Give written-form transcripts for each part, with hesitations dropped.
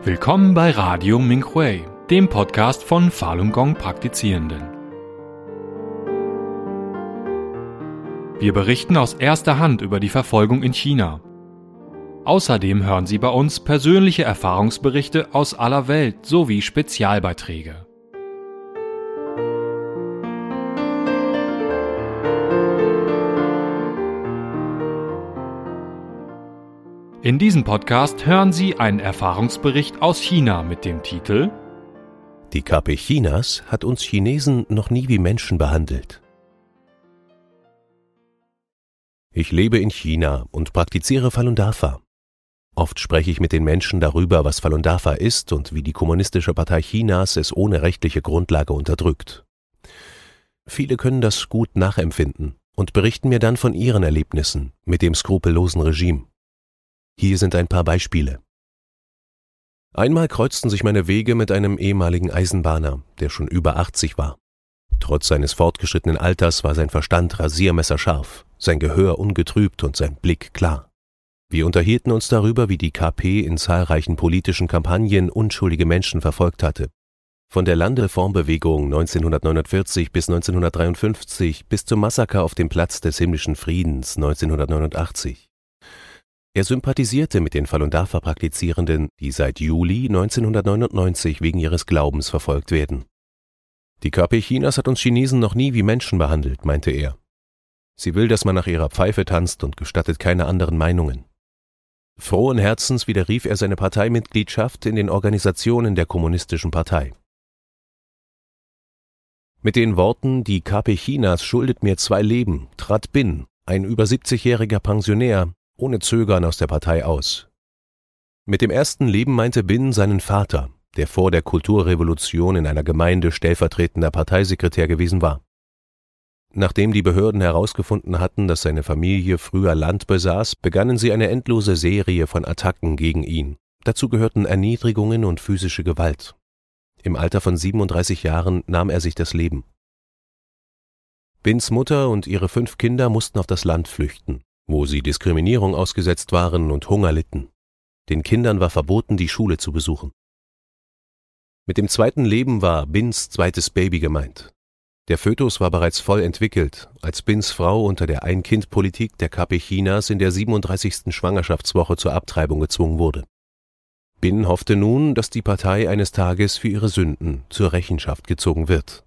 Willkommen bei Radio Minhui, dem Podcast von Falun Gong Praktizierenden. Wir berichten aus erster Hand über die Verfolgung in China. Außerdem hören Sie bei uns persönliche Erfahrungsberichte aus aller Welt sowie Spezialbeiträge. In diesem Podcast hören Sie einen Erfahrungsbericht aus China mit dem Titel Die KP Chinas hat uns Chinesen noch nie wie Menschen behandelt. Ich lebe in China und praktiziere Falun Dafa. Oft spreche ich mit den Menschen darüber, was Falun Dafa ist und wie die Kommunistische Partei Chinas es ohne rechtliche Grundlage unterdrückt. Viele können das gut nachempfinden und berichten mir dann von ihren Erlebnissen mit dem skrupellosen Regime. Hier sind ein paar Beispiele. Einmal kreuzten sich meine Wege mit einem ehemaligen Eisenbahner, der schon über 80 war. Trotz seines fortgeschrittenen Alters war sein Verstand rasiermesserscharf, sein Gehör ungetrübt und sein Blick klar. Wir unterhielten uns darüber, wie die KP in zahlreichen politischen Kampagnen unschuldige Menschen verfolgt hatte. Von der Landreformbewegung 1949 bis 1953 bis zum Massaker auf dem Platz des Himmlischen Friedens 1989. Er sympathisierte mit den Falun Dafa Praktizierenden, die seit Juli 1999 wegen ihres Glaubens verfolgt werden. Die KP Chinas hat uns Chinesen noch nie wie Menschen behandelt, meinte er. Sie will, dass man nach ihrer Pfeife tanzt und gestattet keine anderen Meinungen. Frohen Herzens widerrief er seine Parteimitgliedschaft in den Organisationen der Kommunistischen Partei. Mit den Worten, die KP Chinas schuldet mir 2 Leben, trat Bin, ein über 70-jähriger Pensionär, ohne Zögern aus der Partei aus. Mit dem ersten Leben meinte Bin seinen Vater, der vor der Kulturrevolution in einer Gemeinde stellvertretender Parteisekretär gewesen war. Nachdem die Behörden herausgefunden hatten, dass seine Familie früher Land besaß, begannen sie eine endlose Serie von Attacken gegen ihn. Dazu gehörten Erniedrigungen und physische Gewalt. Im Alter von 37 Jahren nahm er sich das Leben. Bins Mutter und ihre 5 Kinder mussten auf das Land flüchten, wo sie Diskriminierung ausgesetzt waren und Hunger litten. Den Kindern war verboten, die Schule zu besuchen. Mit dem zweiten Leben war Bins zweites Baby gemeint. Der Fötus war bereits voll entwickelt, als Bins Frau unter der Ein-Kind-Politik der KP Chinas in der 37. Schwangerschaftswoche zur Abtreibung gezwungen wurde. Bin hoffte nun, dass die Partei eines Tages für ihre Sünden zur Rechenschaft gezogen wird.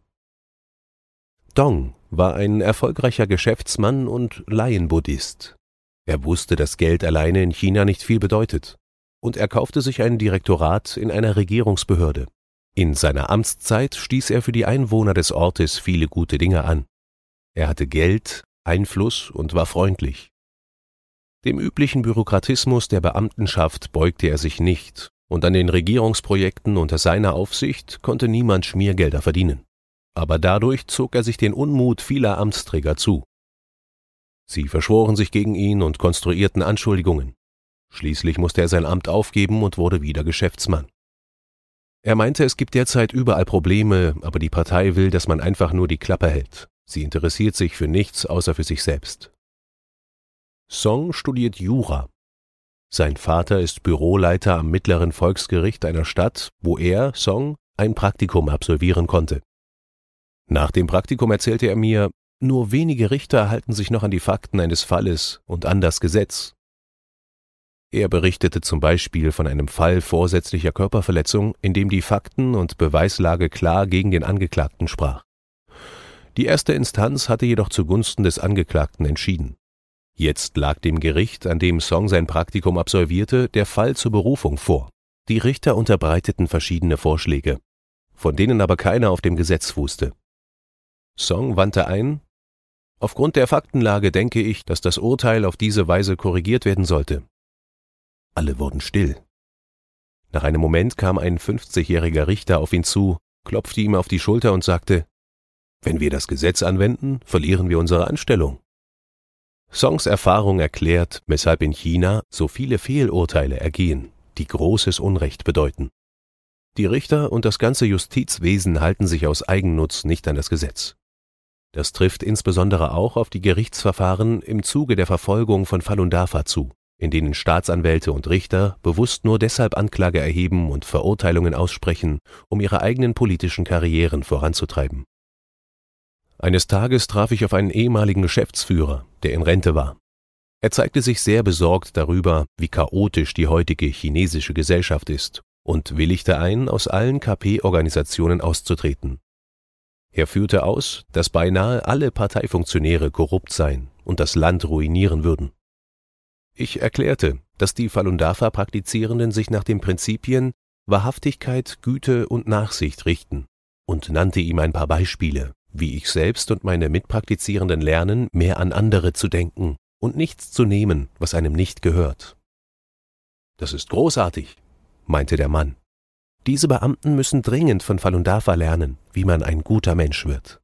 Dong war ein erfolgreicher Geschäftsmann und Laienbuddhist. Er wusste, dass Geld alleine in China nicht viel bedeutet, und er kaufte sich ein Direktorat in einer Regierungsbehörde. In seiner Amtszeit stieß er für die Einwohner des Ortes viele gute Dinge an. Er hatte Geld, Einfluss und war freundlich. Dem üblichen Bürokratismus der Beamtenschaft beugte er sich nicht, und an den Regierungsprojekten unter seiner Aufsicht konnte niemand Schmiergelder verdienen. Aber dadurch zog er sich den Unmut vieler Amtsträger zu. Sie verschworen sich gegen ihn und konstruierten Anschuldigungen. Schließlich musste er sein Amt aufgeben und wurde wieder Geschäftsmann. Er meinte, es gibt derzeit überall Probleme, aber die Partei will, dass man einfach nur die Klappe hält. Sie interessiert sich für nichts außer für sich selbst. Song studiert Jura. Sein Vater ist Büroleiter am mittleren Volksgericht einer Stadt, wo er, Song, ein Praktikum absolvieren konnte. Nach dem Praktikum erzählte er mir, nur wenige Richter halten sich noch an die Fakten eines Falles und an das Gesetz. Er berichtete zum Beispiel von einem Fall vorsätzlicher Körperverletzung, in dem die Fakten und Beweislage klar gegen den Angeklagten sprach. Die erste Instanz hatte jedoch zugunsten des Angeklagten entschieden. Jetzt lag dem Gericht, an dem Song sein Praktikum absolvierte, der Fall zur Berufung vor. Die Richter unterbreiteten verschiedene Vorschläge, von denen aber keiner auf dem Gesetz fußte. Song wandte ein: Aufgrund der Faktenlage denke ich, dass das Urteil auf diese Weise korrigiert werden sollte. Alle wurden still. Nach einem Moment kam ein 50-jähriger Richter auf ihn zu, klopfte ihm auf die Schulter und sagte: Wenn wir das Gesetz anwenden, verlieren wir unsere Anstellung. Songs Erfahrung erklärt, weshalb in China so viele Fehlurteile ergehen, die großes Unrecht bedeuten. Die Richter und das ganze Justizwesen halten sich aus Eigennutz nicht an das Gesetz. Das trifft insbesondere auch auf die Gerichtsverfahren im Zuge der Verfolgung von Falun Dafa zu. in denen Staatsanwälte und Richter bewusst nur deshalb Anklage erheben und Verurteilungen aussprechen, um ihre eigenen politischen Karrieren voranzutreiben. Eines Tages traf ich auf einen ehemaligen Geschäftsführer, der in Rente war. Er zeigte sich sehr besorgt darüber, wie chaotisch die heutige chinesische Gesellschaft ist, und willigte ein, aus allen KP-Organisationen auszutreten. Er führte aus, dass beinahe alle Parteifunktionäre korrupt seien und das Land ruinieren würden. Ich erklärte, dass die Falun Dafa-Praktizierenden sich nach den Prinzipien Wahrhaftigkeit, Güte und Nachsicht richten und nannte ihm ein paar Beispiele, wie ich selbst und meine Mitpraktizierenden lernen, mehr an andere zu denken und nichts zu nehmen, was einem nicht gehört. »Das ist großartig«, meinte der Mann. »Diese Beamten müssen dringend von Falun Dafa lernen, wie man ein guter Mensch wird.«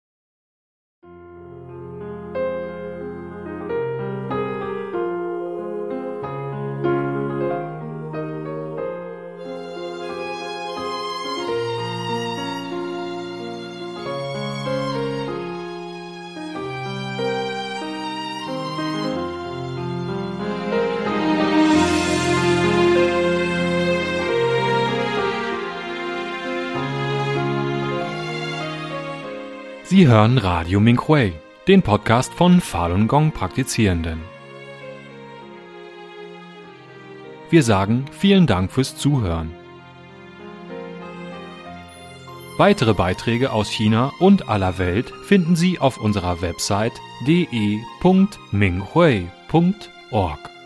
Sie hören Radio Minhui, den Podcast von Falun Gong Praktizierenden. Wir sagen vielen Dank fürs Zuhören. Weitere Beiträge aus China und aller Welt finden Sie auf unserer Website de.minghui.org.